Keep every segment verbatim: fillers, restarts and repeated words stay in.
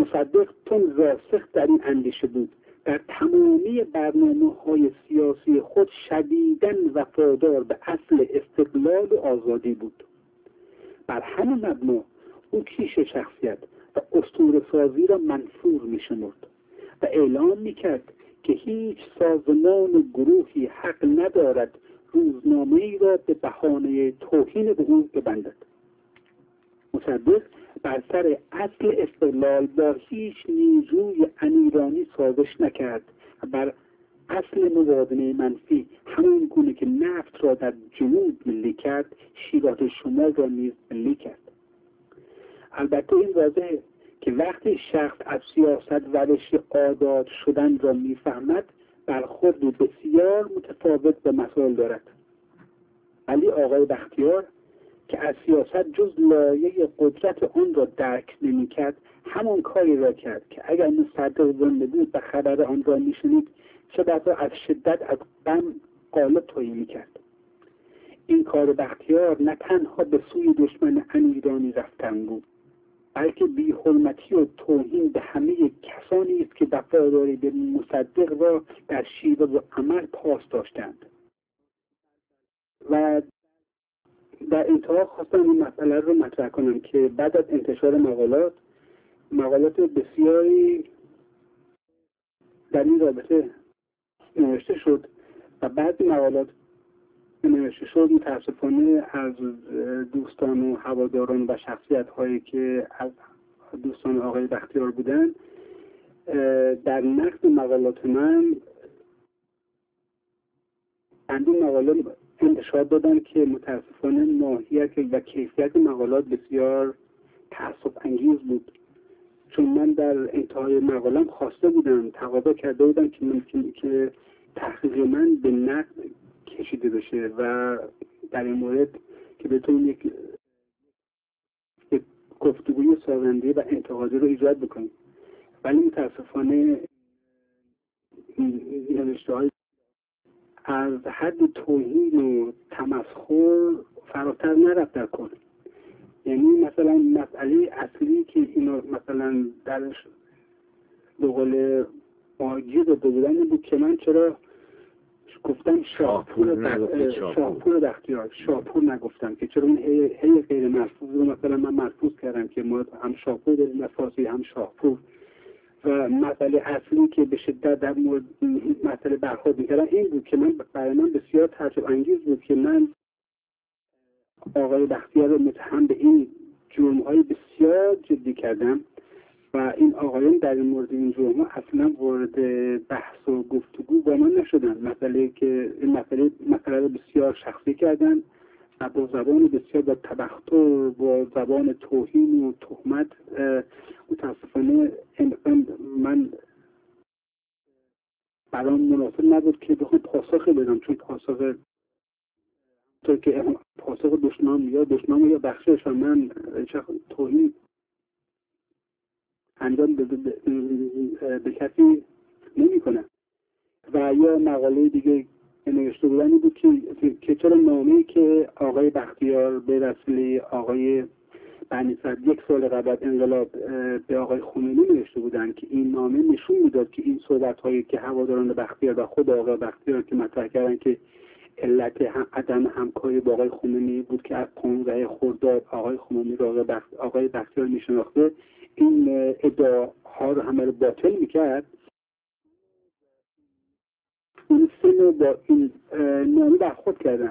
مصدق تون راسخ در این اندیشه بود. در تمامی برنامه‌های سیاسی خود شدیداً وفادار به اصل استقلال و آزادی بود. بر همین مبنا او کیش شخصیت و اسطوره‌سازی را منفور می‌شمرد و اعلام می‌کرد که هیچ سازمان و گروهی حق ندارد روزنامه‌ای را به بهانه توهین به او ببندد. مصدق بر سر اصل استقلال با هیچ نیروی انیرانی سازش نکرد و بر اصل مبادله منفی همون گونه که نفت را در جنوب ملی کرد، شیرات شمال را نیز ملی کرد. البته این واضحه که وقتی شخص از سیاست روش عادات شدن را میفهمد، برخورد بسیار متفاوت به مسائل دارد. ولی آقای بختیار که از سیاست جز لایه قدرت آن را درک نمی‌کرد، همان کاری را کرد که اگر مصدق زنده بود و خبر آن را می‌شنید، چه بسا از شدت از غم قالب تویی می‌کرد. این کار بختیار نه تنها به سوی دشمن انیرانی رفتن بود، بلکه بی‌حرمتی و توهین به همه کسانی است که وفاداری به مصدق را در شیوه و عمل پاس داشتند. و در انتها خواستم این مسئله رو مطرح کنم که بعد از انتشار مقالات مقالات بسیاری در این رابطه نوشته شد و بعضی مقالات نوشته شد متاسفانه از دوستان و هواداران و شخصیت هایی که از دوستان آقای بختیار بودن در نقد مقالات من اندون مقاله انتشار دادن که متاسفانه ماهیت و کیفیت مقالات بسیار تعصب انگیز بود، چون من در انتهای مقالم خواسته بودم، تقاضا کرده بودم که ممکنه که تحقیق من به نقد کشیده بشه و در این مورد که بتونیم یک گفتگوی سازنده و انتقادی رو ایجاد بکنیم. ولی متاسفانه نوشته های از حد توهین و تمسخر فراتر نرفت در کل. یعنی مثلا مسئله اصلی که اینا مثلا درش به قول ماجی رو بودن بود که من چرا گفتم شاهپور شاهپور بختیار شاهپور نگفتم، که چرا اون هی, هی غیر ملفوظ رو مثلا من ملفوظ کردم که ما هم شاهپور داریم نفاسی هم شاهپور. و مسئله اصلی که به شدت در مورد مسئله برخورد میکردم این بود که من برای من بسیار تعجب انگیز بود که من آقای بختیار رو متهم به این جرم‌های بسیار جدی کردم و این آقایان در مورد این جرم‌ها اصلا وارد بحث و گفتگو با من نشدن. مسئله که این مسئله مسئله رو بسیار شخصی کردن و با زبان بسیار با تبختر، با زبان توهین و تهمت متاسفانه من برام مناسب نبود که بخوام پاسخی بدم، چون پاسخ تو که پاسخ دشمن یا دشمن یا بخشش من توهین انجام به, به, به, به کسی نمی کنم. و یا مقاله دیگه نوشته بودن بود که که چرا نامه‌ای که آقای بختیار به وسیله آقای بنی صدر یک سال قبل از انقلاب به آقای خمینی نوشته بودن که این نامه نشون میداد که این صحبت‌هایی که هواداران بختیار و خود آقای بختیار که مطرح کردن که علت هم عدم همکاری با آقای خمینی بود که از پانزده خرداد آقای خمینی را آقای, بخت... آقای بختیار میشناخته، این ادعاها رو همه رو باطل میکرد. این سه با این نامه برخورد کردن.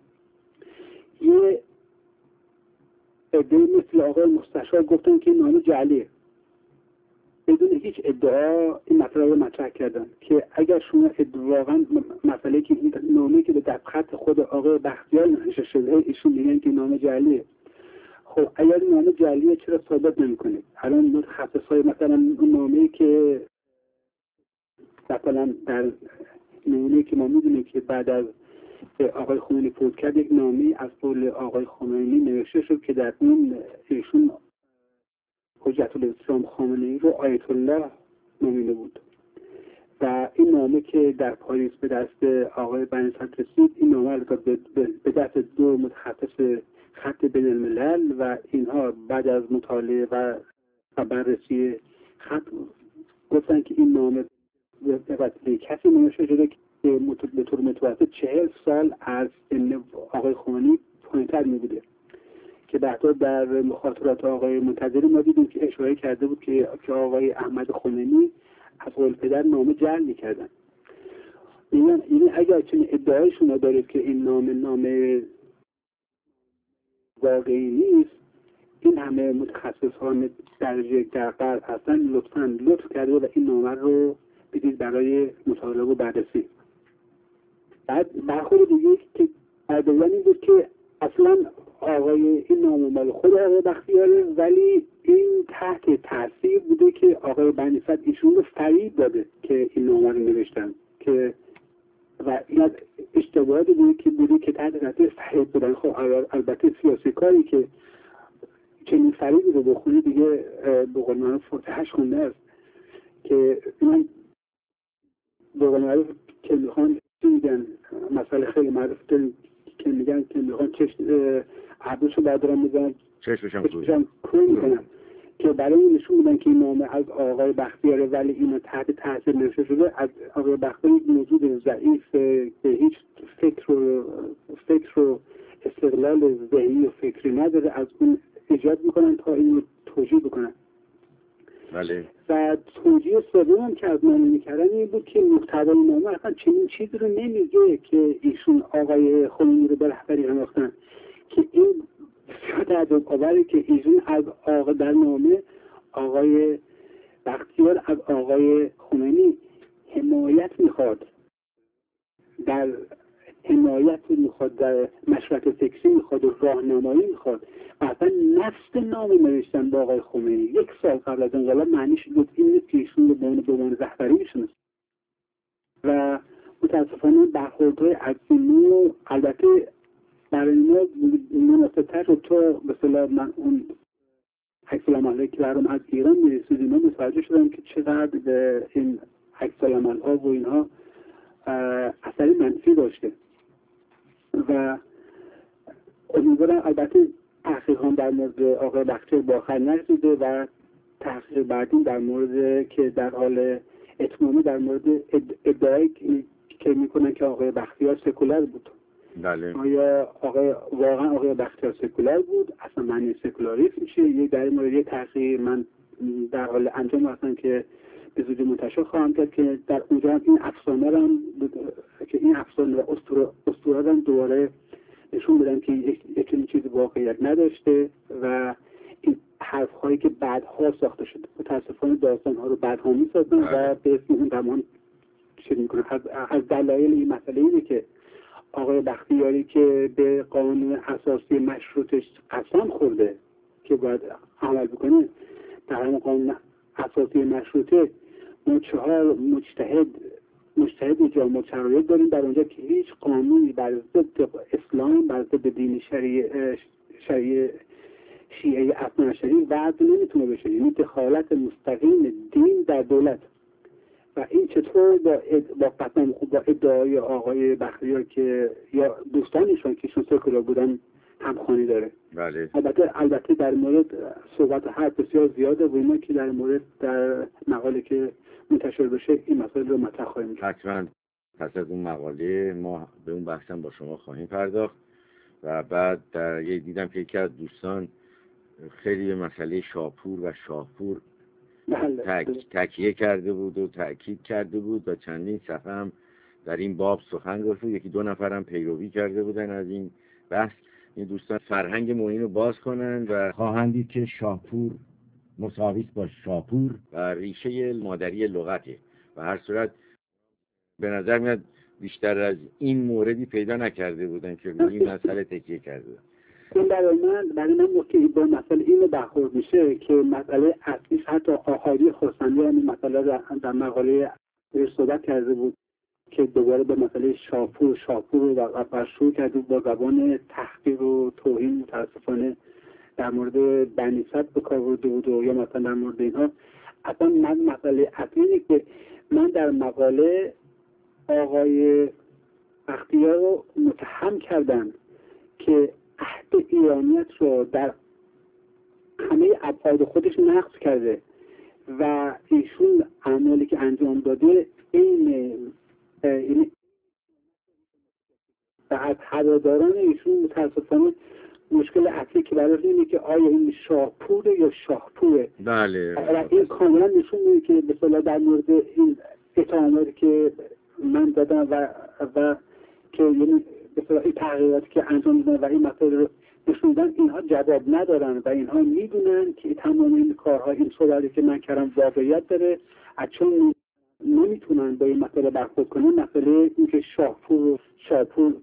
یه عده مثل آقای مستشار گفتن که نامه جعلیه، بدون هیچ ادعا این مطلب رو مطرح کردن که اگر شما واقعا مسئله که این نامه که به دست خط خود آقای بختیار نوشته شده ایشون میگن که نامه جعلیه، خب اگر نامه جعلیه چرا ثابت نمی‌کنید؟ الان متخصصای مثلا نامه‌ای که مثلا در نمونه که ما می‌دونیم که بعد از آقای خمینی فوت کرد یک نامه از قول آقای خمینی نوشته شد که در اون ایشون حجت الاسلام خامنه‌ای رو آیت الله نامیده بود و این نامه که در پاریس به دست آقای بنی صدر رسید، این نامه رو به دست دو متخصص خط بین الملل و اینها بعد از مطالعه و بررسی خط گفتن که این نامه به کسی منتشر شده که به طور متوسط چهل سال از سن آقای خمینی پایین‌تر می‌بوده که بعدا در مخاطرات آقای منتظری ما دیدیم که اشاره کرده بود که که آقای احمد خمینی از قول پدر نامه جعل می‌کردن. این این اگر چنین ادعای شما دارید که این نامه نامه واقعی نیست، این همه متخصصان درجه یک در غرب هستن، لطفاً لطف کرده و این نامه رو بدید برای مطالعه و بررسی. بعد برخورد دیگه که بردارن این بود که اصلا آقای این نامه مال خود آقای بختیاره، ولی این تحت تاثیر بوده که آقای بنی صدر ایشون رو فریب داده که این نامه رو نوشتن که و این اشتباهاتی بوده که بوده که تحت تاثیر فریب بودن. خب البته سیاسی کاری که چنین فریبی رو بخونی دیگه به قول معروف فتحش خونده است که این به قول معروف که میخوان میگن مسئله خیلی معروف داریم که میگن که میخوان چشم عبدوشو بردارن میزنن چشمشم کوی میکنن که برای این نشون میدن که این نامه از آقای بختیاره ولی اینو تحت تاثیر نوشته شده. از آقای بختیاره موجود ضعیف به هیچ فکر و فکر و استقلال ذهنی و فکری نداره، از اون ایجاد میکنن تا اینو توجیه بکنن. بله. و توجیه سوم که از من میکردن این بود که محتوای نامه اصلا چنین چیزی رو نمیگه که ایشون آقای خمینی رو به رهبری انداختن، که این بسیار تعجب‌آوره که ایشون از آقای در نامه آقای بختیار از آقای خمینی حمایت میخواد، در حمایت میخواد، در مشورت فکری میخواد و راهنمایی میخواد. اصلا نفس نامه نوشتن با آقای خمینی یک سال قبل از انقلاب معنیش بود این نیست که ایشون رو به عنوان رهبری میشناسه. و متاسفانه برخوردهای از این نوع البته برای ما مناسب‌تر رو تو مثلا من اون عکس‌العمل‌هایی که برام از ایران میرسید اینا متوجه شدم که چقدر به این عکس‌العمل‌ها و اینها اثری منفی داشته و امیدوارم البته تحقیقان در مورد آقای بختیار با آخر نرسیده و تحقیق بعدی در مورد که در حال اتمامه در مورد ادعایی که میکنن که آقای بختیار سکولار بود. بله. آیا آقای واقعا آقای بختیار سکولار بود؟ اصلا معنی سکولاریسم میشه؟ یک در این مورد تحقیق من در حال انجام هستم که به زودی منتشر خواهم کرد که در اونجا هم این افسانه رو که این افسانه و اسطوره رو دوباره نشون بدن که یک چنین چیزی واقعیت نداشته و این حرف هایی که بعدها ساخته شده متاسفانه داستان ها رو بعدها میسازن و به اسم اون زمان چه میکنن. از, از دلایل این مسئله اینه که آقای بختیاری که به قانون اساسی مشروطش قسم خورده که باید عمل بکنه، در همون قانون اساسی مشروطه ما چهار مجتهد مجتهد جامعه شرایط داریم در اونجا که هیچ قانونی بر ضد اسلام، بر ضد دین شریعه شریعه شیعه اثنا عشری وضع نمیتونه بشه، یعنی دخالت مستقیم دین در دولت. و این چطور با اد... با قسم خوب با ادعای آقای بختیار که یا دوستانشون که ایشون سکولار بودن همخوانی داره. بله. البته البته در مورد صحبت حرف بسیار زیاده و اینا که در مورد در مقاله که منتشر بشه این مسائل رو مطرح خواهیم کرد. حتما پس از اون مقاله ما به اون بحثم با شما خواهیم پرداخت و بعد در یه دیدم که یکی از دوستان خیلی به مسئله شاپور و شاهپور تک، تکیه کرده بود و تأکید کرده بود و چندین صفحه هم در این باب سخن گفت. یکی دو نفرم پیروی کرده بودن از این بحث. این دوستان فرهنگ معین رو باز کنن و خواهند دید که شاپور مساوی با شاپور و ریشه مادری لغته و هر صورت به نظر میاد بیشتر از این موردی پیدا نکرده بودن که روی این مسئله تکیه کرده. این برای من برای من که با مسئله اینو برخورد میشه که مسئله اصلیش حتی آخری خرسندی هم این مسئله در مقاله صحبت کرده بود که دوباره به مسئله شاپور شاپور رو برشور کرده با زبان تحقیر و توهین متاسفانه در مورد بنی صدر به کار برده بود و یا مثلا در مورد اینها. اصلا من مسئله اصلی اینه که من در مقاله آقای بختیار رو متهم کردم که عهد ایرانیت رو در همه ابعاد خودش نقض کرده و ایشون اعمالی که انجام داده این این و از هواداران ایشون متاسفانه مشکل اصلی که براش اینه که آیا این شاهپوره یا شاهپوره. بله. و این کاملا نشون میده که به اصطلاح در مورد این اتهاماتی که من دادم و و که یعنی به اصطلاح این تغییراتی که انجام میدن و این مسائل رو نشون میدن، اینها جواب ندارن و اینها میدونن که تمام این کارها، این صحبتی که من کردم واقعیت داره، چون نمیتونن با این مسئله برخورد کنن. مسئله این که شاهپور شاهپور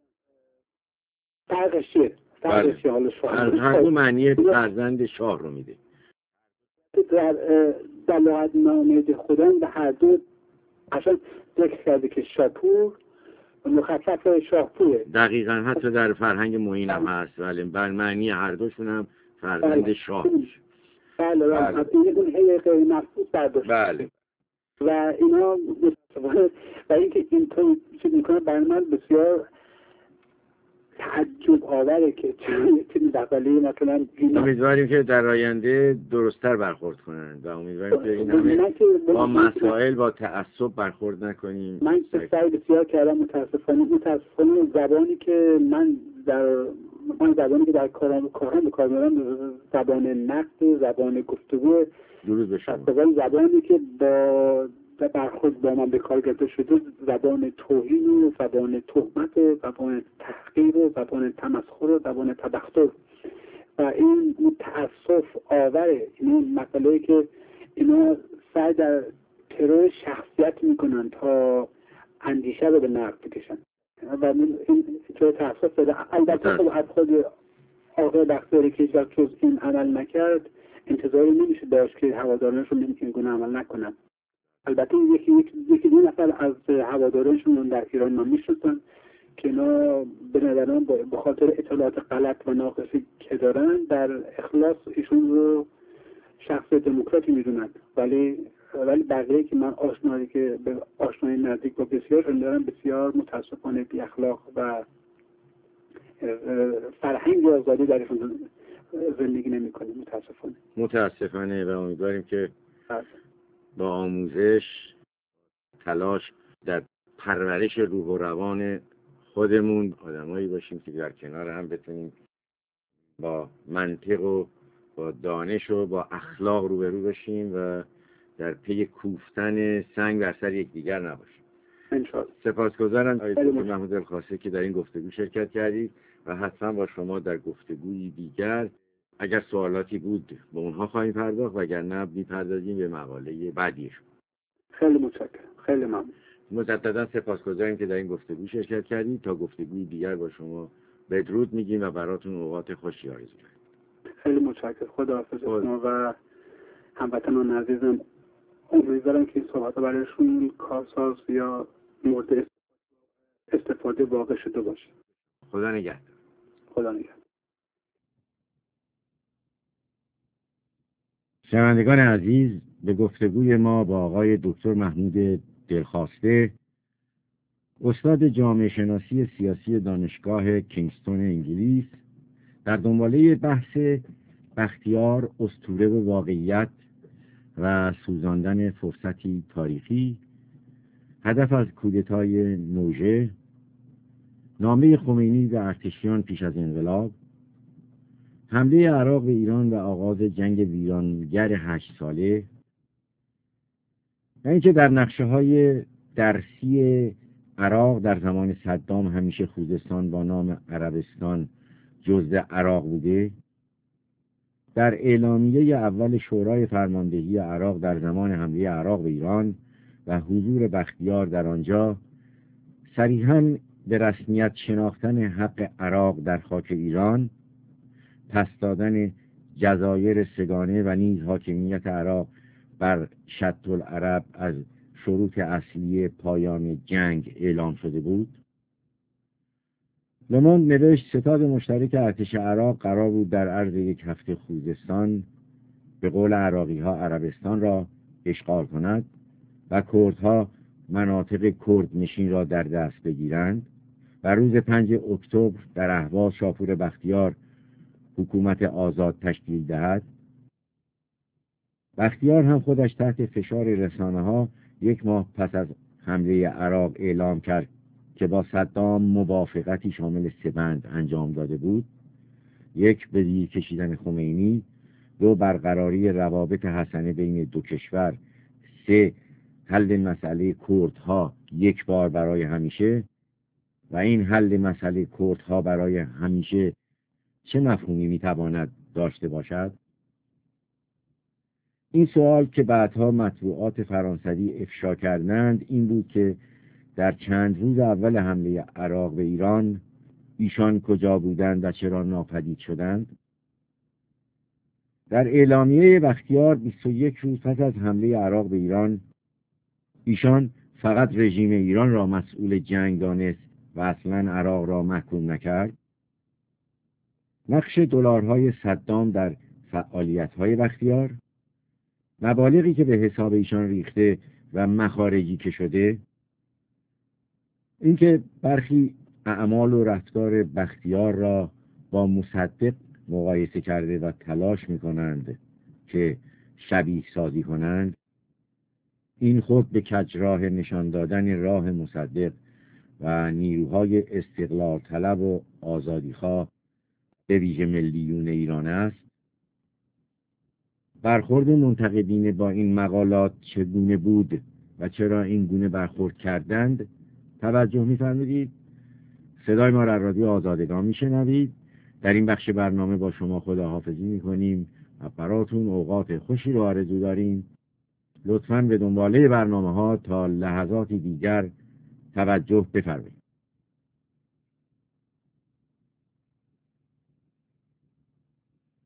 فرقش چیه؟ فرقش چیه؟ حالا شاه هر دو معنی فرزند شاه رو میده. در در لغت نامه خودم به هر دو قشنگ ذکر کرده که شاهپور مخفف شاهپوره. دقیقاً حتی در فرهنگ معین هم هست، ولی بر معنی هر دوشون هم فرزند بله. شاه میشه. بله بله. این اون هی غیر مفهوم برداشت. بله. و اینا و اینکه اینطور چیز میکنه برای من بسیار تعجب آوره که چه دقیقه مثلا امیدواریم که در آینده درست‌تر برخورد کنند و امیدواریم که این همه با مسائل با تعصب برخورد نکنیم. من سعی بسیار کردم، متاسفانه متاسفانه زبانی که من در من زبانی که در کارم کارم به کار میبرم زبان نقد، زبان گفتگو، درود به شما. زبانی که با برخورد با من به کار گرفته شده زبان توهین و زبان تهمت و زبان تحقیر و زبان تمسخر و زبان تبختر و این تأسف آوره. این مسئله که اینا سعی در ترور شخصیت میکنن تا اندیشه رو به نقد بکشن و این چه تأسف داره. البته خب از خود آقای بختیاری که هیچ جز این عمل نکرد انتظاری نمیشه داشت که هوادارانش رو این گونه عمل نکنن. البته یکی یکی دو نفر از هوادارانشون در ایران ما میشناسن که اینا به نظرم به خاطر اطلاعات غلط و ناقصی که دارن در اخلاص ایشون رو شخص دموکراتی میدونن، ولی ولی بقیه که من آشنایی که به آشنایی نزدیک با بسیارشون دارن بسیار متاسفانه بی اخلاق و فرهنگ آزادی درشون زندگی نمیکنه متاسفانه. متاسفانه و امیدواریم که با آموزش، تلاش در پرورش روح و روان خودمون آدمایی باشیم که در کنار هم بتونیم با منطق و با دانش و با اخلاق روبرو بشیم و در پی کوفتن سنگ بر سر یکدیگر نباشیم. انشاءالله. سپاسگزارم آقای دکتر محمود الخاصه که در این گفتگو شرکت کردید و حتما با شما در گفتگوی دیگر اگر سوالاتی بود به اونها خواهیم پرداخت و اگر نه میپردازیم به مقاله بعدیشون. خیلی متشکرم. خیلی ممنون. مجددا سپاسگزاریم که در این گفتگو شرکت کردید. تا گفتگوی دیگر با شما بدرود میگیم و براتون اوقات خوشی آرزو می‌کنیم. خیلی متشکرم. خداحافظ شما و هموطنان عزیزم. امیدوارم که این صحبت‌ها برایشون کارساز یا مورد استفاده واقع شده باشه. خدا نگهدار. خدا نگهدار. شنوندگان عزیز، به گفتگوی ما با آقای دکتر محمود دلخواسته، استاد جامعه شناسی سیاسی دانشگاه کینگستون انگلیس، در دنباله بحث بختیار اسطوره و واقعیت و سوزاندن فرصتی تاریخی، هدف از کودتای نوژه، نامه خمینی به ارتشیان پیش از انقلاب، حمله عراق به ایران و آغاز جنگ ویرانگر هشت ساله و اینکه در نقشه های درسی عراق در زمان صدام همیشه خوزستان با نام عربستان جزء عراق بوده، در اعلامیه اول شورای فرماندهی عراق در زمان حمله عراق به ایران و حضور بختیار در آنجا صریحاً به رسمیت شناختن حق عراق در خاک ایران، پس دادن جزایر سگانه و نیز حاکمیت عراق بر شط العرب از شروط اصلی پایان جنگ اعلام شده بود. لوموند نوشت ستاد مشترک ارتش عراق قرار بود در عرض یک هفته خوزستان، به قول عراقی ها عربستان را اشغال کند و کردها مناطق کرد نشین را در دست بگیرند و روز پنج اکتبر در اهواز شاپور بختیار حکومت آزاد تشکیل دهد. بختیار هم خودش تحت فشار رسانه ها یک ماه پس از حمله عراق اعلام کرد که با صدام موافقتی شامل سه بند انجام داده بود: یک، به زیر کشیدن خمینی; دو، برقراری روابط حسنه بین دو کشور; سه، حل مسئله کردها یک بار برای همیشه. و این حل مسئله کردها برای همیشه چه مفهومی میتواند داشته باشد؟ این سوال که بعدها مطبوعات فرانسوی افشا کردند این بود که در چند روز اول حمله عراق به ایران ایشان کجا بودند و چرا ناپدید شدند؟ در اعلامیه بختیار بیست و یک روز پس از حمله عراق به ایران ایشان فقط رژیم ایران را مسئول جنگ دانست و اصلا عراق را محکوم نکرد. نقش دلارهای صدام در فعالیت‌های بختیار، مبالغی که به حساب ایشان ریخته و مخارجی که شده، اینکه برخی اعمال و رفتار بختیار را با مصدق مقایسه کرده و تلاش می‌کنند که شبیه سازی کنند، این خود به کجراه نشان دادن راه مصدق و نیروهای استقلال طلب و آزادیخواه به ویژه ملیون ایران است. برخورد منتقدین با این مقالات چگونه بود و چرا این گونه برخورد کردند توجه می‌فرمایید؟ صدای ما را رادیو آزادگان میشنوید. در این بخش برنامه با شما خداحافظی میکنیم و براتون اوقات خوشی رو آرزو داریم. لطفاً به دنباله برنامه ها تا لحظاتی دیگر توجه بفرمایید.